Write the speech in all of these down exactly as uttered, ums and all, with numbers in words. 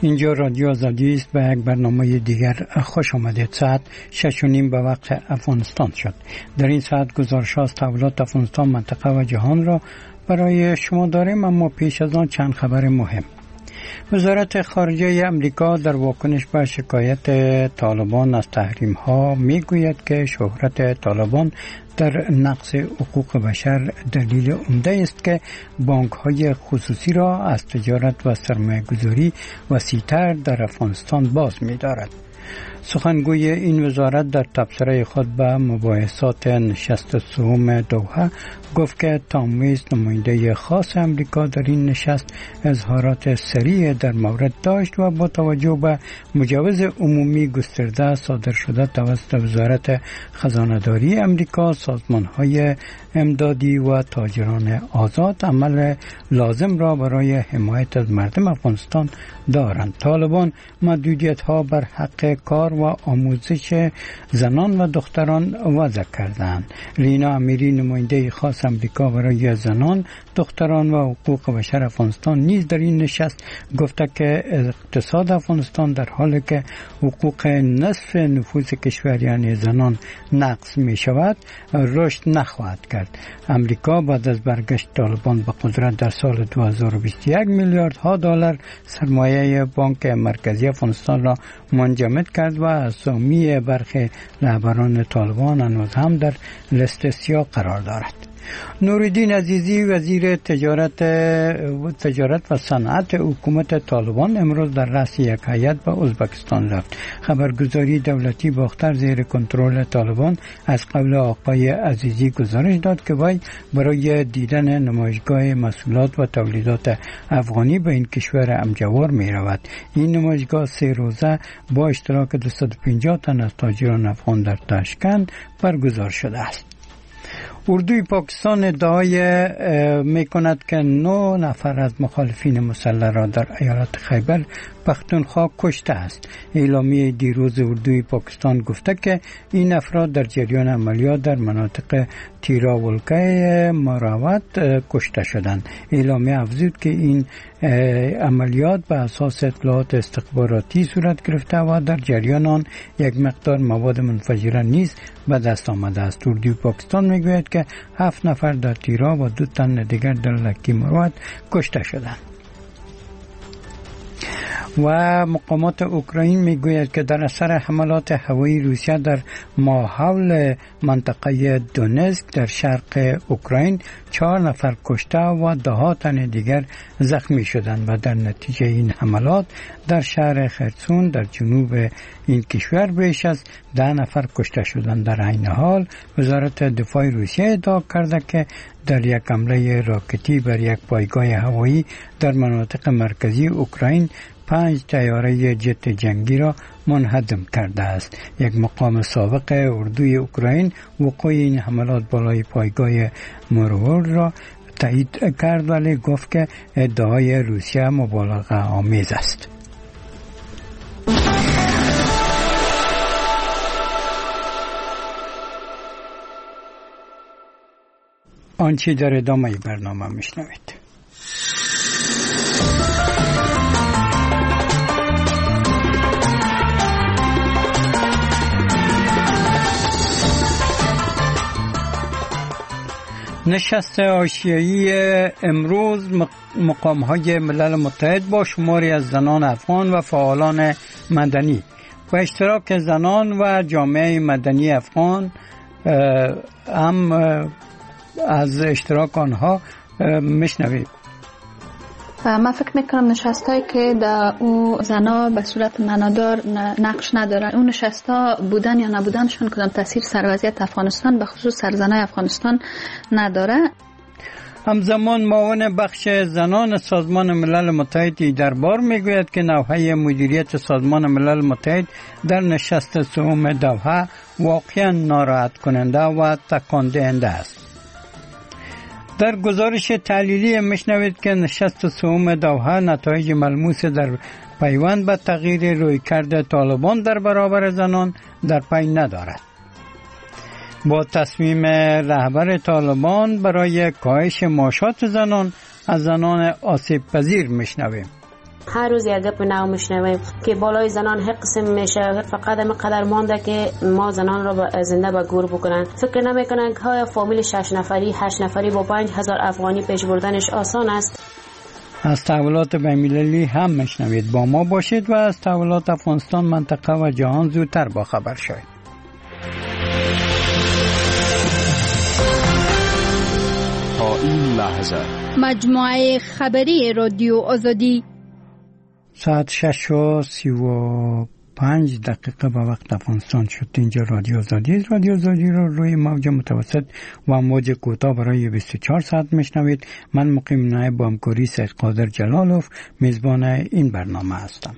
اینجا رادیو آزادی است. به یک برنامه دیگر خوش آمدید. ساعت شش و نیم به وقت افغانستان شد. در این ساعت گزارش از تحولات افغانستان، منطقه و جهان را برای شما داریم، اما پیش از آن چند خبر مهم. وزارت خارجه امریکا در واکنش به شکایت طالبان از تحریم ها می گوید که شهرت طالبان در نقض حقوق بشر دلیل عمده است که بانک های خصوصی را از تجارت و سرمایه گذاری وسیع‌تر در افغانستان باز می دارد. سخنگوی این وزارت در تبصره خود به مباحثات نشست سوم دوحه گفت که تام ویز، نماینده خاص امریکا در این نشست، اظهارات سریع در مورد داشت و با توجه به مجوز عمومی گسترده صادر شده توسط وزارت خزانه‌داری امریکا، سازمان‌های امدادی و تاجران آزاد عمل لازم را برای حمایت از مردم افغانستان دارند. طالبان محدودیت‌ها بر حق کار و آموزش زنان و دختران وضع کردند. لینا امیری، نماینده خاص امریکا برای زنان، دختران و حقوق بشر افغانستان، نیز در این نشست گفته که اقتصاد افغانستان در حالی که حقوق نصف نفوس کشور یعنی زنان نقض می شود رشد نخواهد کرد. امریکا بعد از برگشت طالبان به قدرت در سال دو هزار و بیست و یک میلیارد ها دلار سرمایه بانک مرکزی افغانستان را منجمد کرد و اسامی برخی رهبران طالبان هنوز هم در لیست سیاه قرار دارد. نورالدین عزیزی، وزیر تجارت و تجارت و صنعت حکومت طالبان، امروز در رأس یک هیئت به ازبکستان رفت. خبرگزاری دولتی باختر زیر کنترل طالبان از قول آقای عزیزی گزارش داد که وی برای دیدن نمایشگاه محصولات و تولیدات افغانی به این کشور امجوار می رود. این نمایشگاه سه روزه با اشتراک دویست و پنجاه تن از تاجران افغان در تاشکند برگزار شده است. اردوی پاکستان ادعای می کند که نه نفر از مخالفین مسلح را در ایالت خیبر پختونخوا کشته است. اعلامیه دیروز اردوی پاکستان گفته که این افراد در جریان عملیات در مناطق تیراولکه مراوت کشته شدند. اعلامیه افزود که این عملیات به اساس اطلاعات استخباراتی صورت گرفته و در جریان آن یک مقدار مواد منفجره نیز به دست آمده است. اردوی پاکستان میگوید که هفت نفر در تیرا و دو تن دیگر در لکی مراوت کشته شدند. و مقامات اوکراین میگوید که در اثر حملات هوایی روسیه در ماحول منطقه دونتسک در شرق اوکراین چهار نفر کشته و ده ها تن دیگر زخمی شدند و در نتیجه این حملات در شهر خرسون در جنوب این کشور بیش از ده نفر کشته شدند. در این حال وزارت دفاع روسیه ادعا کرده که در یک حمله راکتی بر یک پایگاه هوایی در مناطق مرکزی اوکراین پنج طیاره جت جنگی را منهدم کرده است. یک مقام سابق اردوی اوکراین وقوع این حملات بالای پایگاه مرور را تایید کرد ولی گفت که ادعای روسیه مبالغه آمیز است. آنچه در ادامه برنامه میشنوید. نشست آسیایی امروز مقام‌های ملل متحد با شماری از زنان افغان و فعالان مدنی و اشتراک زنان و جامعه مدنی افغان هم از اشتراک آنها میشنوید. من فکر میکنم نشستایی که در او زنا به صورت معنادار نقش نداره، اون نشستا بودن یا نبودنشون کدام تاثیر سر وضعیت افغانستان به خصوص سر زنای افغانستان نداره. همزمان معاون بخش زنان سازمان ملل متحد دربار میگوید که نوحه مدیریت سازمان ملل متحد در نشست سوم دوحه واقعا ناراحت کننده و تکان دهنده است. در گزارش تحلیلی میشنوید که نشست سوم دوحه نتایج ملموس در پیوند به تغییر رویکرد طالبان در برابر زنان در پی ندارد. با تصمیم رهبر طالبان برای کاهش معاشات زنان از زنان آسیب پذیر میشنویم. هر روز یک گپ نو میشنویم که بالای زنان هر قسم میشه، فقط هم قدر مانده که ما زنان را زنده به گور بکنن. فکر نمیکنن که های فامیل شش نفری هشت نفری با پنج هزار افغانی پیش بردنش آسان است. از تحولات بین‌المللی هم میشنوید. با ما باشید و از تحولات افغانستان، منطقه و جهان زودتر با خبر شوید. تا این لحظه مجموعه خبری رادیو آزادی ساعت شش و سی و پنج دقیقه به وقت افغانستان شد. اینجا رادیو آزادی. رادیو آزادی رو روی موج متوسط و موج کوتاه برای بیست و چهار ساعت میشنوید. من مقیم نایب با همکاری سید قادر جلالوف میزبان این برنامه هستم.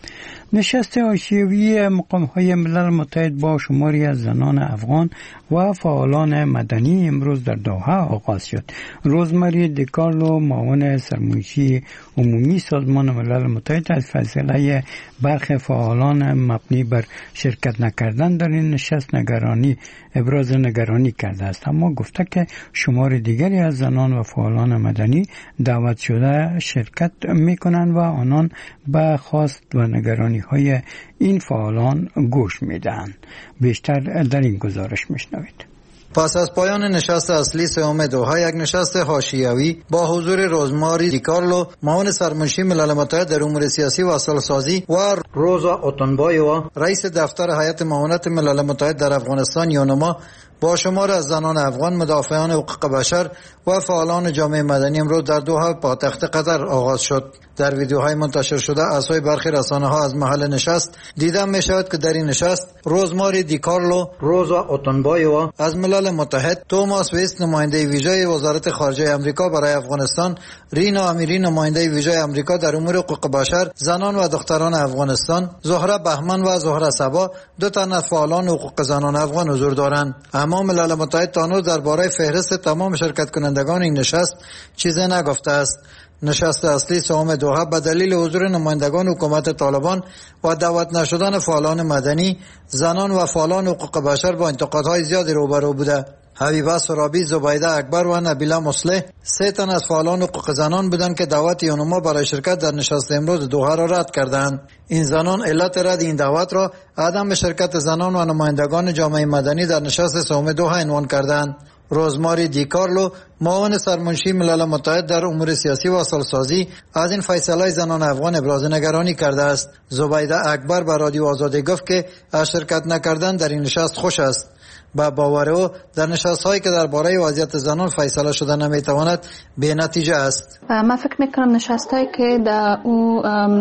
نشست حاشیه‌ای مقام‌های ملل متحد با شماری از زنان افغان و فعالان مدنی امروز در دوحه آغاز شد. روزمری دیکارلو، معاون سرمنشی عمومی سازمان ملل متحد، از فیصله برخی فعالان مبنی بر شرکت نکردن در این نشست نگرانی ابراز نگرانی کرده است، اما گفته که شمار دیگری از زنان و فعالان مدنی دعوت شده شرکت می‌کنند و آنان به خواست و نگرانی های این فعالان گوش میدن. بیشتر در این گزارش میشنوید. پس از پایان نشست اصلی سوم دوحه، یک نشست حاشیه‌ای با حضور روزماری دیکارلو، معاون سرمنشی ملل متحد در امور سیاسی و اصلاح‌سازی، و روزا اوتنبایووا، رئیس دفتر هیئت معاونت ملل متحد در افغانستان یونما، با شمار از زنان افغان، مدافعان حقوق بشر و فعالان جامعه مدنی امروز در دوحه پایتخت قطر آغاز شد. در ویدیوهای منتشر شده اعضای برخی رسانه‌ها از محل نشست دیده می‌شود که در این نشست روزماری دیکارلو، روزا اوتنبایووا از ملل متحد، توماس ویست نماینده ویژه وزارت خارجه آمریکا برای افغانستان، رینا امیری نماینده ویژه آمریکا در امور حقوق بشر، زنان و دختران افغانستان، زهره بهمن و زهره صبا، دو تن از فعالان حقوق زنان افغان حضور دارند. اما ملل متحد تا هنوز درباره فهرست تمام شرکت کنندگان این نشست چیزی نگفته است. نشست اصلی سوم دوحه به دلیل حضور نمایندگان حکومت طالبان و دعوت نشدن فعالان مدنی، زنان و فعالان حقوق بشر با انتقادهای زیادی روبرو بوده. حبیبه سرابی، زبیده اکبر و نبیله مصلح سه تن از فعالان حقوق زنان بودند که دعوت یونما برای شرکت در نشست امروز دوحه را رد کردند. این زنان علت رد این دعوت را عدم شرکت زنان و نمایندگان جامعه مدنی در نشست سوم دوحه عنوان کردند. روزماری دیکارلو، معاون سرمنشی ملل متحد در امور سیاسی و اصلاح‌سازی، از این فیصله زنان افغان ابراز نگرانی کرده است. زبیده اکبر به رادیو آزادی گفت که از شرکت نکردن در این نشست خوش است. با باور او در نشست‌هایی که درباره وضعیت زنان فیصله شده نمیتواند به نتیجه است. من فکر میکنم نشستایی که در او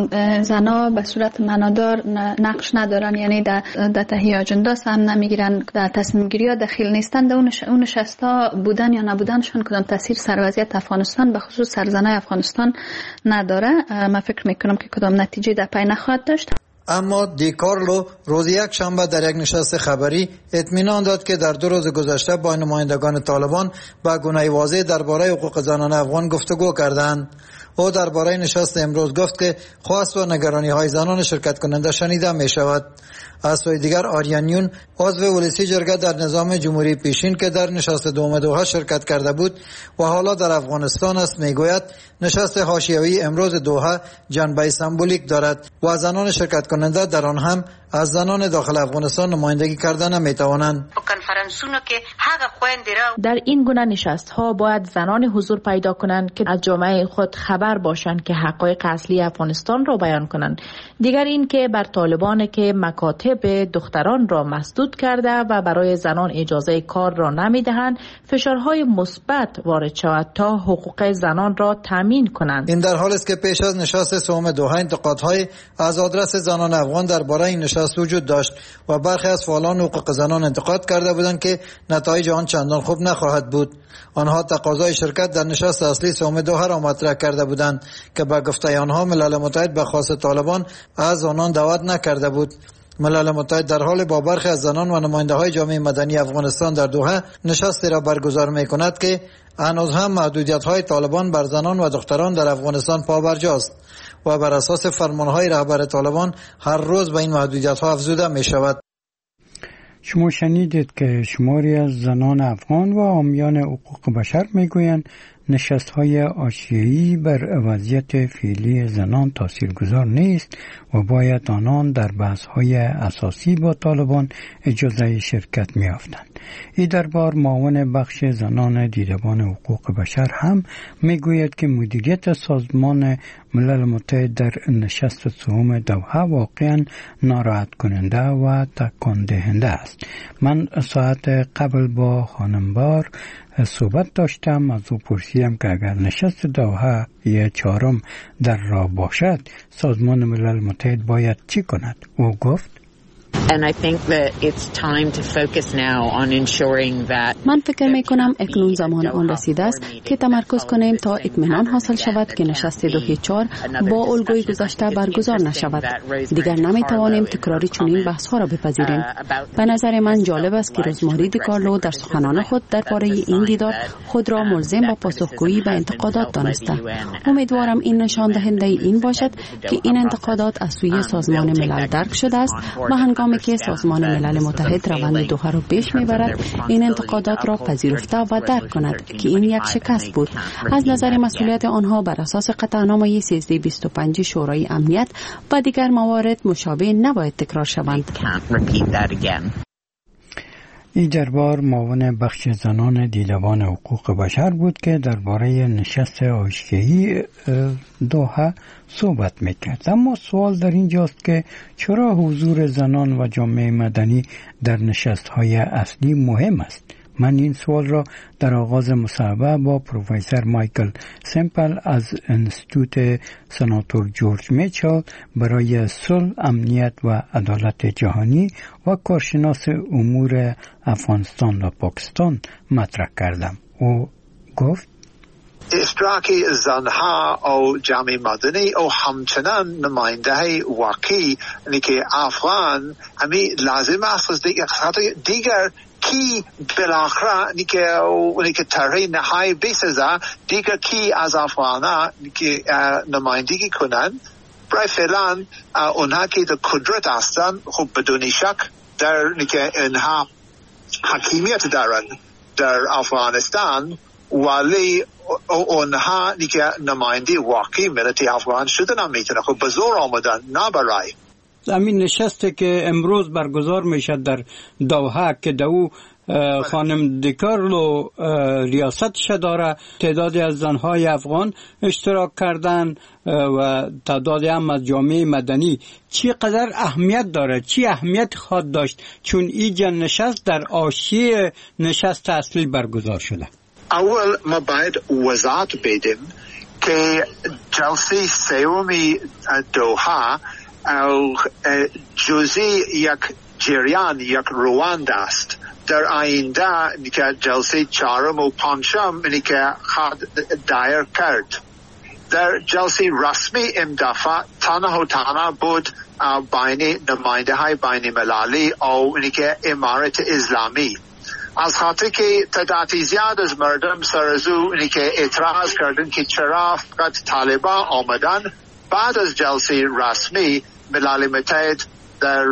زنا به صورت معنادار نقش ندارن، یعنی در در تهیه اجندا هم نمیگیرن، در تصمیم گیری ها دخیل نیستن، در اون نشستا بودن یا نبودنشون کدام تاثیر سر وضعیت افغانستان به خصوص سر زنای افغانستان نداره. من فکر میکنم که کدام نتیجه در پی نخواهد داشت. اما دیکارلو روز یک شنبه در یک نشست خبری اطمینان داد که در دو روز گذشته با نمایندگان طالبان به گونه واضح درباره حقوق زنان افغان گفتگو کردند. او درباره نشست امروز گفت که خواست و نگرانی های زنان شرکت کننده شنیده می شود. از سوی دیگر آریانیون، عضو ولسی جرگه در نظام جمهوری پیشین که در نشست دوم دوحه شرکت کرده بود و حالا در افغانستان است، میگوید نشست حاشیه‌ای امروز دوحه جنبه سمبولیک دارد و زنان شرکت کننده در آن هم از زنان داخل افغانستان نمایندگی کردن نمیتوانند. در این گونه نشست ها باید زنان حضور پیدا کنند که از جامعه خود خبر باشند که حقایق اصلی افغانستان را بیان کنند. دیگر این که بر طالبان که مکاتب دختران را مسدود کرده و برای زنان اجازه کار را نمیدهند فشارهای مثبت وارد شود تا حقوق زنان را تامین کنند. این در حالی است که پیش از نشست سوم دوحه انتقادهای از آدرس زنان افغان درباره این نشست وجود داشت و برخی از فعالان حقوق زنان انتقاد کرده بودند که نتایج آن چندان خوب نخواهد بود. آنها تقاضای شرکت در نشست اصلی سوم دوحه را مطرح کرده بودند که به گفته آنها ملل متحد به خواست طالبان از آنان دعوت نکرده بود. ملل متحد در حال با برخی از زنان و نماینده های جامعه مدنی افغانستان در دوحه نشستی را برگزار می کند که هنوز هم محدودیت های طالبان بر زنان و دختران در افغانستان پابرجاست و بر اساس فرمان های رهبر طالبان هر روز به این محدودیت ها افزوده می شود. شما شنیدید که شماری از زنان افغان و حامیان حقوق بشر میگویند نشست‌های حاشیه‌ای بر وضعیت فعلی زنان تاثیرگذار نیست و باید آنان در بحث‌های اساسی با طالبان اجازه شرکت می‌یافتند. این دربار معاون بخش زنان دیدبان حقوق بشر هم می‌گوید که مدیریت سازمان ملل متحد در نشست سوم دوحه واقعاً ناراحت کننده و تکان دهنده است. من ساعت قبل با خانمبار صحبت داشتم، از او پرسیدم که اگر نشست دوحه یا چهارم در راه باشد سازمان ملل متحد باید چی کند؟ او گفت And I think that it's time to focus now on ensuring that من فکر می کنم اکنون زمان آن رسیده است که تمرکز کنیم تا اطمینان حاصل شود که نشست دوحه چهار با الگوی گذشته برگزار نشود. دیگر نمی توانیم تکراری چنین بحث ها را بپذیریم. به نظر من جالب است که روزماری دیکارلو در سخنان خود درباره این دیدار خود را ملزم به پاسخگویی به انتقادات دانسته. امیدوارم این نشان دهنده این باشد که این انتقادات از سوی سازمان ملل درک شده است و هنگامی که سازمان ملل متحد روند دوحه را پیش میبرد این انتقادات را پذیرفته و درک کند که این یک شکست بود. از نظر مسئولیت آنها بر اساس قطعنامه سیزده بیست و پنج شورای امنیت و دیگر موارد مشابه نباید تکرار شوند. این دربار معاون بخش زنان دیدبان حقوق بشر بود که درباره نشست حاشیه‌ای دوحه صحبت میکرد. اما سوال در اینجاست که چرا حضور زنان و جامعه مدنی در نشست‌های اصلی مهم است؟ من این سوال را در آغاز مصاحبه با پروفسور مایکل سمپل از انستیتوت سناتور جورج میچل برای صلح، امنیت و عدالت جهانی و کارشناس امور افغانستان و پاکستان مطرح کردم. او گفت اشتراکی زنها و جامعه مدنی و همچنان نماینده واقعی که افغان همی لازم است دیگر کی بالاخره نیکه نیکه طرح نهایی بسازه دیگر کی از افغانا نیکه نمایندگی کنند. برای فعلا اونها که در قدرت هستند خب بدون شک در نیکه اینها حکیمیت دارند در افغانستان، ولی اونها نیکه نماینده واقعی ملت افغان شدن هم میتونه خب به زور آمدن نه برای همین نشسته که امروز برگزار میشد در دوحه که دو خانم دیکارلو ریاستش داره، تعدادی از زنهای افغان اشتراک کردن و تعدادی هم از جامعه مدنی. چی قدر اهمیت داره؟ چی اهمیت خواهد داشت چون این نشست در حاشیه نشست اصلی برگزار شده؟ اول ما باید وضاحت بدیم که جلسه سومی دوحه او جزئی یک جریان یک روند است. در آینده که جلسه چهارم و پنجم که خواهد دایر کرد. در جلسه رسمی این دفعه تنها و تنها بود بین نماینده های بین المللی او که امارت اسلامی، از خاطر که تعدادی زیاد از مردم سر از او که اعتراض کردن که چرا فقط طالبان آمدن. بعد از جلسه رسمی ملل متحد در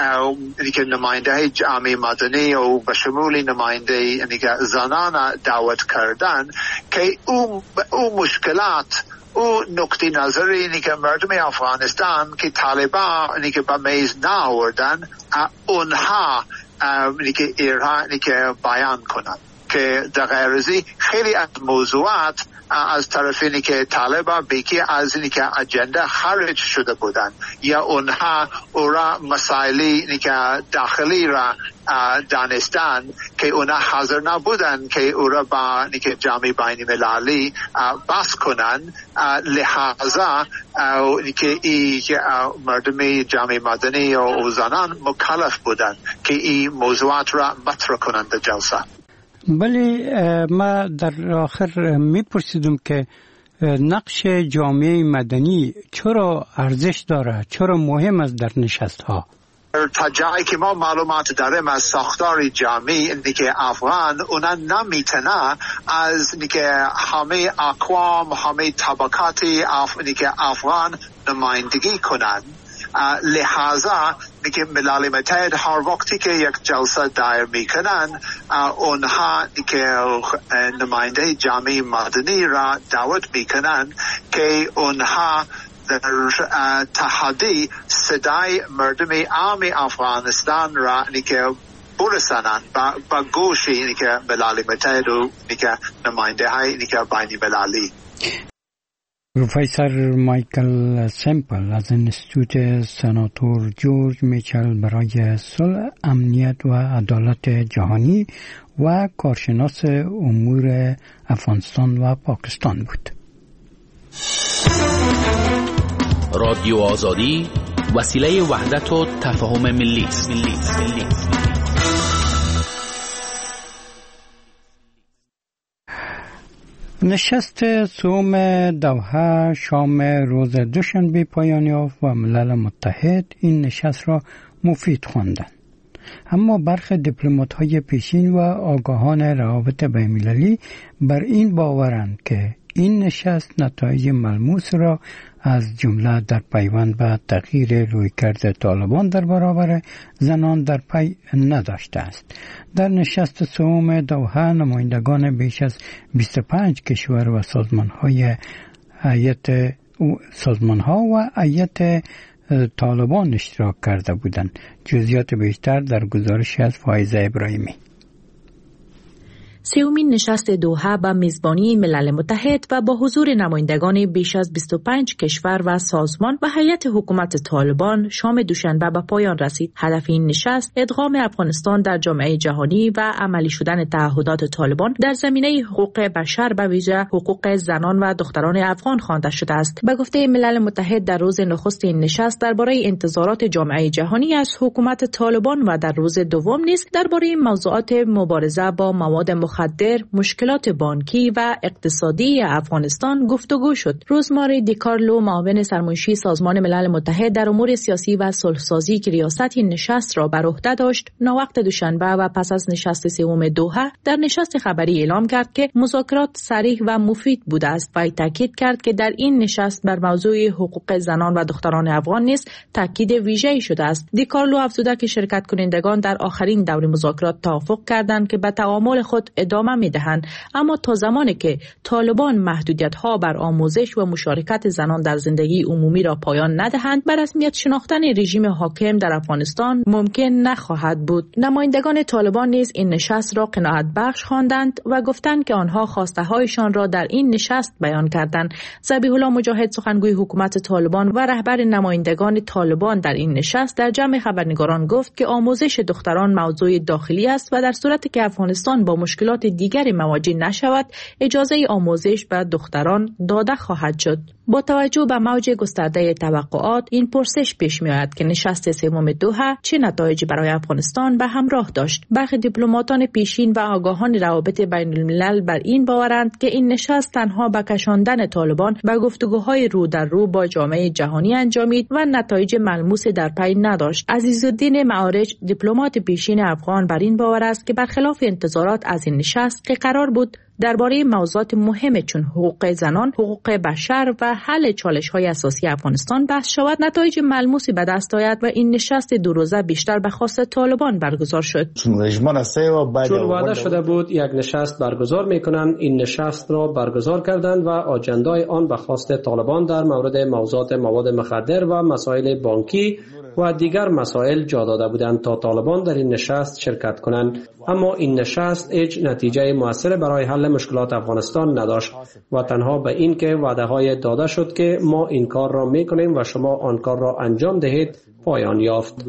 نماینده جامعه مدنی و به شمول نماینده زنان دعوت کردن که او, او مشکلات او نقطه نظری که مردم افغانستان که طالبان که به میز نآوردن اونها که ایران که بیان کنند که در غیر ازی خیلی از موضوعات از طرف اینی که طالبان بیکی از اینی که اجنده خارج شده بودن یا اونها اورا مسائلی که داخلی را دانستن که اونها حاضر نبودن که اورا با که جامعه بین المللی بحث کنن. لحاظا که این مردم جامعه مدنی و زنان مکلف بودن که این موضوعات را مطرح کنند در جلسه. ولی ما در آخر میپرسیدم که نقش جامعه مدنی چرا ارزش داره، چرا مهم است در نشست ها؟ تا جایی که ما معلومات داریم از ساختار جامعه اینه که افغان اونا نمیتونه از اینکه همه اقوام همه طبقات اف... که افغان نمایندگی کنند. لحاظا دیگه ملل متحد هر وقتی که یک جلسه دایر میکنن اونها دیگه نماینده جامعه مدنی را دعوت میکنن که اونها در تحدی صدای مردم عام افغانستان را دیگه برسانن با گوش دیگه ملل متحد و دیگه نماینده های دیگه بین المللی. پروفسور مایکل سمپل از انستیتوت سناتور جورج میچل برای صلح، امنیت و عدالت جهانی و کارشناس امور افغانستان و پاکستان بود. رادیو آزادی وسیله وحدت و تفاهم ملی است. نشست سوم دوحه شام روز دوشنبه پایان یافت و ملل متحد این نشست را مفید خواندند. اما برخی دیپلمات‌های پیشین و آگاهان روابط بین‌المللی بر این باورند که این نشست نتایج ملموس را از جمله در پیوند به تغییر رویکرد طالبان در برابر زنان در پی نداشته است. در نشست سوم دوحه نمایندگان بیش از بیست و پنج کشور و سازمان‌های هیئت سازمان‌ها و هیئت طالبان اشتراک کرده بودند. جزئیات بیشتر در گزارش از فایزه ابراهیمی. سومین نشست دوحه با میزبانی ملل متحد و با حضور نمایندگان بیش از بیست و پنج کشور و سازمان و هیئت حکومت طالبان شام دوشنبه به پایان رسید. هدف این نشست ادغام افغانستان در جامعه جهانی و عملی شدن تعهدات طالبان در زمینه حقوق بشر به ویژه حقوق زنان و دختران افغان خوانده شده است. به گفته ملل متحد در روز نخست این نشست درباره انتظارات جامعه جهانی از حکومت طالبان و در روز دوم نیز درباره موضوعات مبارزه با مواد مخدر، مشکلات بانکی و اقتصادی افغانستان گفتگو شد. روزماری دیکارلو، معاون سرمنشی سازمان ملل متحد در امور سیاسی و صلح‌سازی که ریاست این نشست را بر عهده داشت، ناوقت دوشنبه و پس از نشست سوم دوحه در نشست خبری اعلام کرد که مذاکرات صریح و مفید بوده است و تاکید کرد که در این نشست بر موضوع حقوق زنان و دختران افغان نیز تاکید ویژه‌ای شده است. دیکارلو افزوده که شرکت کنندگان در آخرین دور مذاکرات توافق کردند که به تعامل خود ادامه میدهند، اما تا زمانی که طالبان محدودیت‌ها بر آموزش و مشارکت زنان در زندگی عمومی را پایان ندهند، به رسمیت شناختن رژیم حاکم در افغانستان ممکن نخواهد بود. نمایندگان طالبان نیز این نشست را قناعت بخش خواندند و گفتند که آنها خواسته هایشان را در این نشست بیان کردند. ذبیح الله مجاهد، سخنگوی حکومت طالبان و رهبر نمایندگان طالبان در این نشست در جمع خبرنگاران گفت که آموزش دختران موضوع داخلی است و در صورتی که افغانستان با مشکلات دیگری مواجه نشود، اجازه آموزش به دختران داده خواهد شد. با توجه به موج گسترده توقعات، این پرسش پیش می آید که نشست سوم دوحه چه نتایجی برای افغانستان به همراه داشت. برخی دیپلماتان پیشین و آگاهان روابط بین الملل بر این باورند که این نشست تنها به کشاندن طالبان به گفتگوهای رو در رو با جامعه جهانی انجامید و نتایج ملموس در پی نداشت. عزیزالدین معارج، دیپلمات پیشین افغان، بر این باور است که برخلاف انتظارات از این نشست که قرار بود درباره موضوعات مهم چون حقوق زنان، حقوق بشر و حل چالش‌های اساسی افغانستان بحث شود، نتایج ملموسی به دست آید و این نشست دو روزه بیشتر به خواست طالبان برگزار شد. چون وعده شده بود یک نشست برگزار می‌کنند، این نشست را برگزار کردند و آجندای آن به خواست طالبان در مورد موضوعات مواد مخدر و مسائل بانکی و دیگر مسائل جا داده بودند تا طالبان در این نشست شرکت کنند. اما این نشست هیچ نتیجه موثر برای حل مشکلات افغانستان نداشت و تنها به این که وعده های داده شد که ما این کار را میکنیم و شما آن کار را انجام دهید پایان یافت.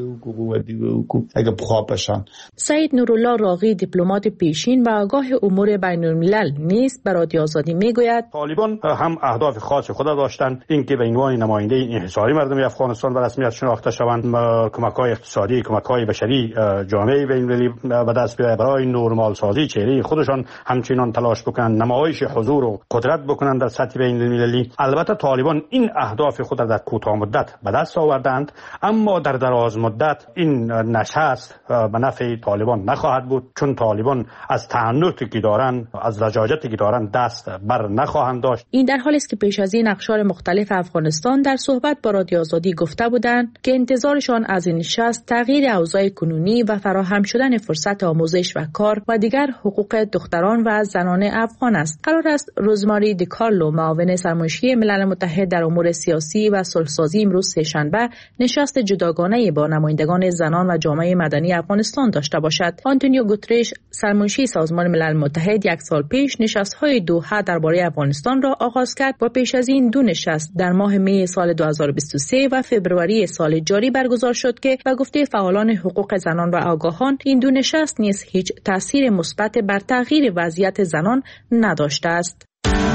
سید نورالله راغی، دیپلمات پیشین و آگاه امور بین الملل نیز به رادیو آزادی میگوید طالبان هم اهداف خاص خود داشتند، اینکه به عنوان نماینده انحصاری مردم افغانستان به رسمیت شناخته شوند، کمک‌های اقتصادی، کمک‌های بشری جامعه بین المللی به دست بیاورند، برای نرمال سازی چهره خودشان همچنان تلاش تلاش بکنند نمایش حضور و قدرت بکنند در سطح بین المللی. البته طالبان این اهداف خود را در کوتاه مدت به دست آوردند، اما در دراز مدت این نشست به نفع طالبان نخواهد بود، چون طالبان از تعنتی که دارند، از لجاجتی که دارند دست بر نخواهند داشت. این در حالی است که پیش از این اقشار مختلف افغانستان در صحبت با رادیو آزادی گفته بودند که انتظارشان از این نشست تغییر اوضاع کنونی و فراهم شدن فرصت آموزش و کار و دیگر حقوق دختران و زنان افغان است. قرار است روزماری دیکارلو، معاون سرمایه‌داری ملل متحد در امور سیاسی و صلح‌سازی، امروز سه‌شنبه نشست جداگانه با نمایندگان زنان و جامعه مدنی افغانستان داشته باشد. آنتونیو گوترش، سرمایه‌دار سازمان ملل متحد، یک سال پیش نشست‌های دوحه درباره افغانستان را آغاز کرد و پیش از این دو نشست در ماه می سال دو هزار و بیست و سه و فوریه سال جاری برگزار شد که به گفته فعالان حقوق زنان و آگاهان این دو نشست نیز هیچ تأثیر مثبت بر تغییر وضعیت زنان نداشته است.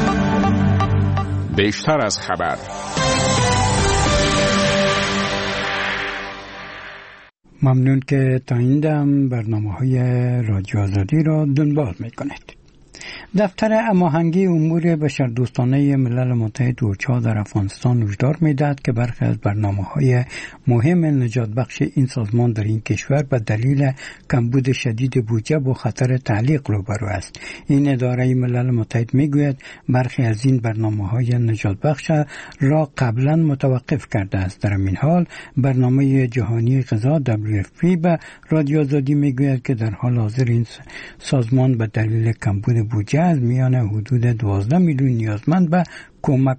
بیشتر از خبر. ممنون که تا این دم برنامه‌های رادیو آزادی را دنبال می‌کنید. دفتر هماهنگی امور بشردوستانه ملل متحد اوچا در افغانستان هشدار می‌دهد که برخی از برنامه‌های مهم نجات بخش این سازمان در این کشور به دلیل کمبود شدید بودجه با خطر تعلیق روبرو است. این اداره ملل متحد می‌گوید برخی از این برنامه‌های نجات بخش را قبلا متوقف کرده است. در این حال برنامه جهانی غذا دبلیو اف پی به رادیو آزادی می‌گوید که در حال حاضر این سازمان به دلیل کمبود بودجه از میان حدود دوازده میلیون نیازمند به کمک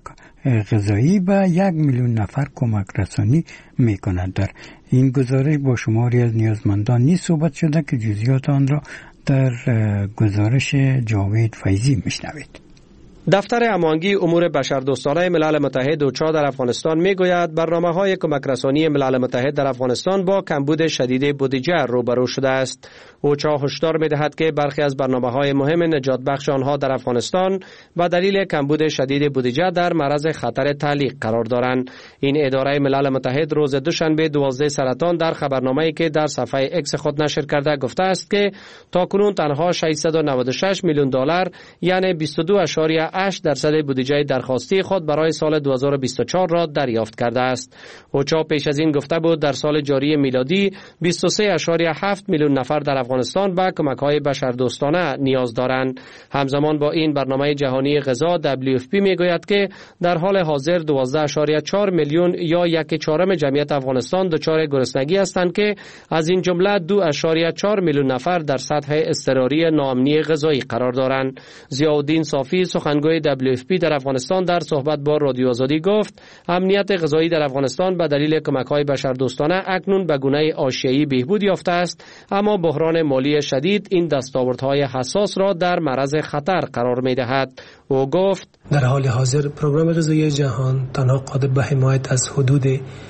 غذایی به یک میلیون نفر کمک رسانی می کند. در این گزارش با شماری از نیازمندان نیز صحبت شده که جزئیات آن را در گزارش جاوید فیضی میشنوید. دفتر هماهنگی امور بشردوستانه ملل متحد اوچا در افغانستان میگوید برنامه‌های کمک رسانی ملل متحد در افغانستان با کمبود شدید بودجه روبرو شده است. اوچا هشدار می‌دهد که برخی از برنامه‌های مهم نجات بخش آنها در افغانستان با دلیل کمبود شدید بودجه در معرض خطر تعلیق قرار دارند. این اداره ملل متحد روز دوشنبه دوازده سرطان در خبرنامه‌ای که در صفحه اکس خود نشر کرده گفته است که تاکنون تنها ششصد و نود و شش میلیون دلار یعنی بیست و دو اشاریه هشت درصد بودجه درخواستی خود برای سال دو هزار و بیست و چهار را دریافت کرده است. اوچا پیش از این گفته بود در سال جاری میلادی بیست و سه اشاریه هفت میلیون نفر در افغانستان به کمک‌های بشردوستانه نیاز دارند. همزمان با این برنامه جهانی غذا دبلیو اف پی میگوید که در حال حاضر دوازده اشاریه چهار میلیون یا یک چهارم جمعیت افغانستان دچار گرسنگی هستند که از این جمله دو اشاریه چهار میلیون نفر در سطح اضطراری ناامنی غذایی قرار دارند. ضیاءالدین صافی سخنگوی دبلیو اف پی در افغانستان در صحبت با رادیو آزادی گفت امنیت غذایی در افغانستان به دلیل کمک‌های بشردوستانه اکنون به گونه آشیایی بهبود یافته است، اما بحران مالی شدید این دستاوردهای حساس را در معرض خطر قرار می‌دهد. او گفت در حال حاضر پروگرام غذایی جهان تنها قادر به حمایت از حدود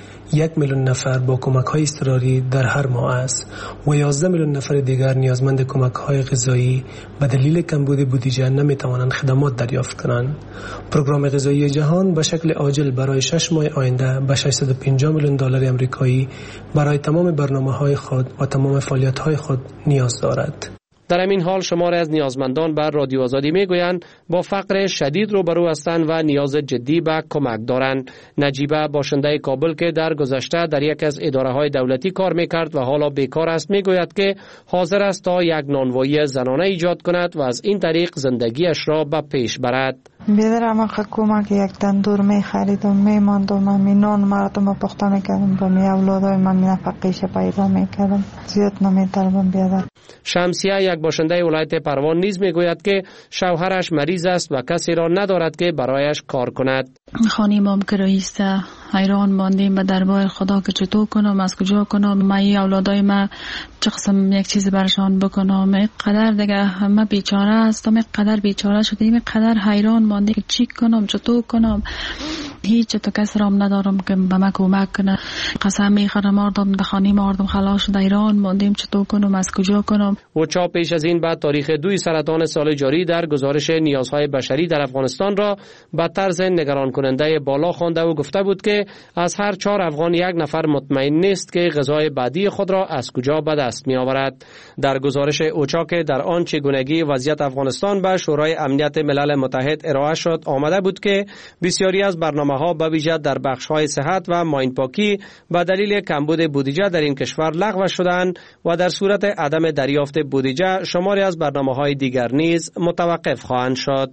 یک میلیون نفر با کمک‌های اضطراری در هر ماه است و یازده میلیون نفر دیگر نیازمند کمک‌های غذایی به دلیل کمبود بودجه نمی‌توانند خدمات دریافت کنند. پروگرام غذایی جهان به شکل عاجل برای شش ماه آینده به ششصد و پنجاه میلیون دلار آمریکایی برای تمام برنامه‌های خود و تمام فعالیت‌های خود نیاز دارد. در همین حال شماری از نیازمندان بر رادیو آزادی میگویند با فقر شدید روبرو هستند و نیاز جدی به کمک دارند. نجیبه باشنده کابل که در گذشته در یک از اداره‌های دولتی کار میکرد و حالا بیکار است میگوید که حاضر است تا یک نانوایی زنانه ایجاد کند و از این طریق زندگیش را به پیش برد. بیدرم کمک یک تندور می خریدم می ماندم و می نان مردم پخته میکردم و می اولادای من می نفقیش پیدا میکردم. زیاد نمی طلبم بیادر. شمسیه یک باشنده ولایت پروان نیز میگوید که شوهرش مریض است و کسی را ندارد که برایش کار کند. خانه مام کرایی است، حیران ماندیم به دربار خدا که چطور کنم، از کجا کنم، من اولادای ما چه قسم یک چیز برشان بکنم. یک قدر دیگه همه بیچاره هستم، یک قدر بیچاره شدیم، یک قدر حیران ماندیم که چی کنم، چطور کنم. هیچ تو کس رام ندارم که به من کمک کنه. قسم میخورم مردم در خانه مردم خلاص شد ایران ماندیم چطور کنم از کجا کنم. اوچا پیش از این بعد تاریخ دوی سرطان سال جاری در گزارش نیازهای بشری در افغانستان را به طرز نگران کننده بالا خوانده و گفته بود که از هر چهار افغان یک نفر مطمئن نیست که غذای بعدی خود را از کجا به دست می آورد. در گزارش اوچا که در آن چگونگی وضعیت افغانستان به شورای امنیت ملل متحد ارائه شد آمده بود که بسیاری از برنامه‌ها به ویژه در بخش‌های صحت و ماینپاکی به دلیل کمبود بودجه در این کشور لغو شدند و در صورت عدم دریافت بودجه شماری از برنامه‌های دیگر نیز متوقف خواهند شد.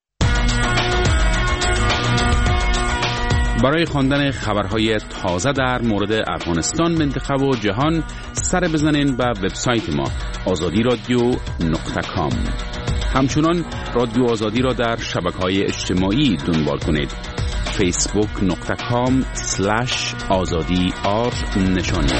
برای خواندن خبرهای تازه در مورد افغانستان، منطقه و جهان سر بزنین به وبسایت ما آزادی رادیو نقطه کام. همچنان رادیو آزادی را در شبکه‌های اجتماعی دنبال کنید. فیسبوک نقطه کام سلش آزادی آر نشانی.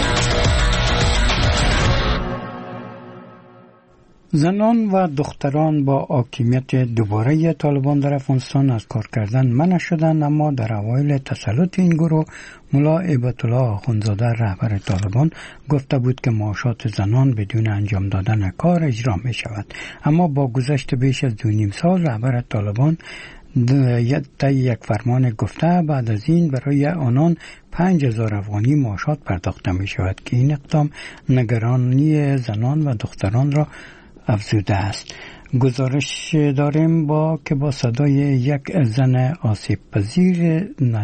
زنان و دختران با حاکمیت دوباره طالبان در افغانستان از کار کردن منع شدند، اما در اوایل تسلط این گروه ملا هیبت الله آخوندزاده رهبر طالبان گفته بود که معاشات زنان بدون انجام دادن کار اجرا می شود. اما با گذشت بیش از دو نیم سال رهبر طالبان طی یک فرمان گفته بعد از این برای آنان پنج هزار افغانی معاشات پرداخته می شود که این اقدام نگرانی زنان و دختران را افزوده است. گزارش داریم با که با صدای یک زن آسیب پذیر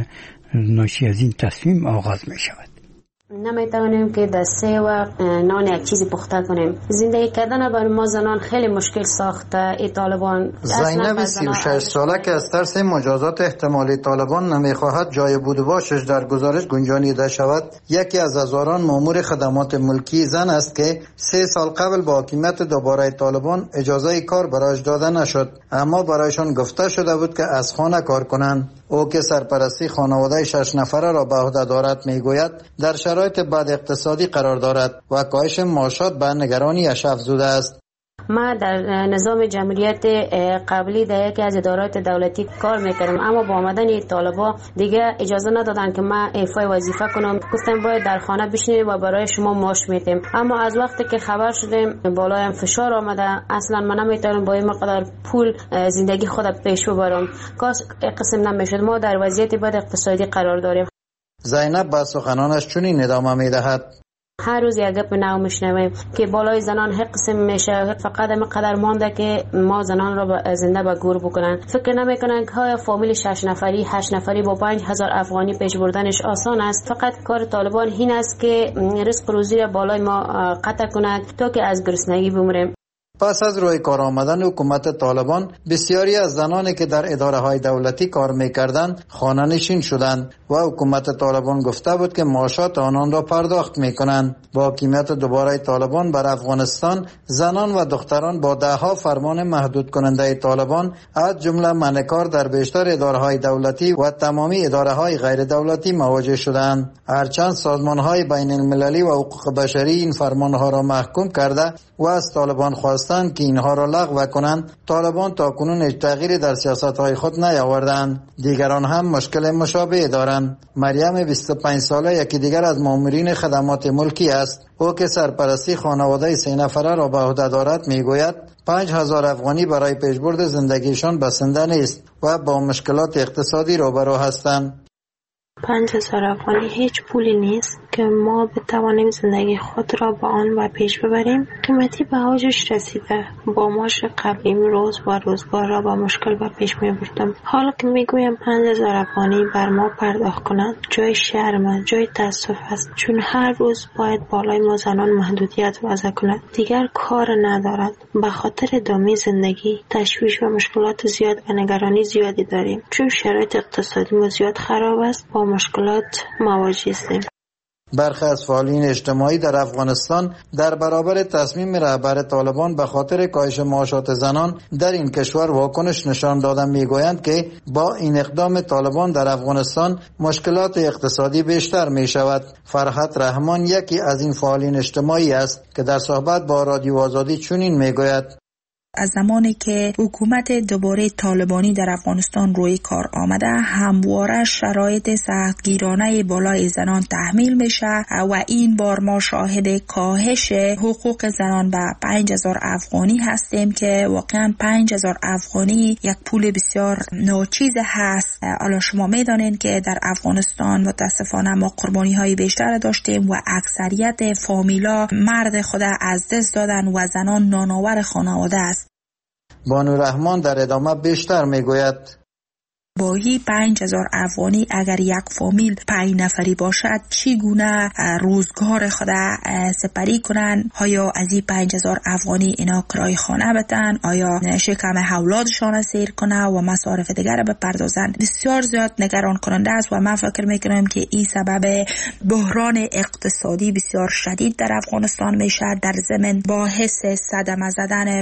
ناشی از این تصمیم آغاز می شود. نمیتونیم که در سه وقت نان یک چیزی پخته کنیم. زندگی کردن بر ما زنان خیلی مشکل ساخته ای طالبان. زینب سی و شش ساله که از ترس مجازات احتمالی طالبان نمیخواهد جای بود و باشش در گزارش گنجانیده شود، یکی از هزاران مامور خدمات ملکی زن است که سه سال قبل با حاکمیت دوباره طالبان اجازه کار برایش داده نشد، اما برایشان گفته شده بود که از خانه کار کنند. او که سرپرستی خانواده شش نفره را به عهده دارد میگوید در شرایط بد اقتصادی قرار دارد و کاهش معاشات به نگرانی اش افزوده است. ما در نظام جمهوریت قبلی در یکی از ادارات دولتی کار میکردم، اما با آمدن طالبا دیگه اجازه ندادن که ما ایفای وظیفه کنم. گفتم باید در خانه بشینیم و برای شما معاش میدیم. اما از وقتی که خبر شدیم بالایم فشار آمده، اصلا من نمیتونم با این مقدار پول زندگی خودم پیش ببرم. کاش قسم نمیشد. ما در وضعیت بد اقتصادی قرار داریم. زینب با سخنانش چنین ادامه میدهد: هر روز یک گپ نو میشنویم که بالای زنان هر قسم میشه، فقط اینقدر مانده که ما زنان را زنده به گور بکنن. فکر نمیکنن که های فامیل شش نفری هشت نفری با پنج هزار افغانی پیش بردنش آسان است. فقط کار طالبان این است که رزق روزی را بالای ما قطع کند تا که از گرسنگی بمیریم. پس از روی کار آمدن حکومت طالبان، بسیاری از زنانی که در اداره های دولتی کار میکردند خانه نشین شدند و حکومت طالبان گفته بود که معاشات آنان را پرداخت میکنند. با حاکمیت دوباره طالبان بر افغانستان، زنان و دختران با ده ها فرمان محدود کننده طالبان از جمله منع کار در بیشتر اداره های دولتی و تمامی اداره های غیر دولتی مواجه شدند. هرچند سازمان های بین المللی و حقوق بشری این فرمان ها را محکوم کرده و از طالبان خواستند که اینها را لغو کنند، طالبان تاکنون هیچ تغییری در سیاست های خود نیاوردند. دیگران هم مشکل مشابه دارند. مریم بیست و پنج ساله یکی دیگر از مامورین خدمات ملکی است. او که سرپرستی خانواده سه نفره را به عهده دارد میگوید پنج هزار افغانی برای پیشبرد زندگیشان بسنده نیست و با مشکلات اقتصادی روبرو هستند. پنج هزار افغانی هیچ پولی نیست که ما بتوانیم زندگی خود را با آن و پیش ببریم. قیمتی به اوجش رسیده. با معاش قبلیم روز و روزگار را با مشکل به پیش می بردم. حالا که می گویم پنج هزار افغانی بر ما پرداخت کنند، جای شرم، جای تاسف است، چون هر روز باید بالای ما زنان محدودیت وضع کند. دیگر کار ندارد. به خاطر ادامه زندگی تشویش و مشکلات زیاد و نگرانی زیادی داریم، چون شرایط اقتصادی ما زیاد خراب است. با مشکلات مواجه هستیم. برخی از فعالین اجتماعی در افغانستان در برابر تصمیم رهبر طالبان به خاطر کاهش معاشات زنان در این کشور واکنش نشان دادن میگویند که با این اقدام طالبان در افغانستان مشکلات اقتصادی بیشتر می شود. فرحت رحمان یکی از این فعالین اجتماعی است که در صحبت با رادیو آزادی چنین میگوید: از زمانی که حکومت دوباره طالبانی در افغانستان روی کار آمده همواره شرایط سختگیرانه بالای زنان تحمیل میشه و این بار ما شاهد کاهش حقوق زنان به پنج هزار افغانی هستیم که واقعا پنج هزار افغانی یک پول بسیار ناچیز هست. حالا شما میدانید که در افغانستان متاسفانه ما قربانی های بیشتر داشتیم و اکثریت فامیلا مرد خود از دست دادن و زنان نانآور خانواده است. بانو رحمان در ادامه بیشتر میگوید باهی پنج هزار افغانی اگر یک فامیل پنج نفری باشد چگونه روزگار خود سپری کنند؟ آیا از این پنج هزار افغانی اینا کرای خانه بتن؟ آیا شکم اولادشان سیر کنه و مصارف دیگر بپردازند؟ بسیار زیاد نگران کننده است و من فکر میکنم که این سبب بحران اقتصادی بسیار شدید در افغانستان میشه، در ضمن باعث صدمه زدن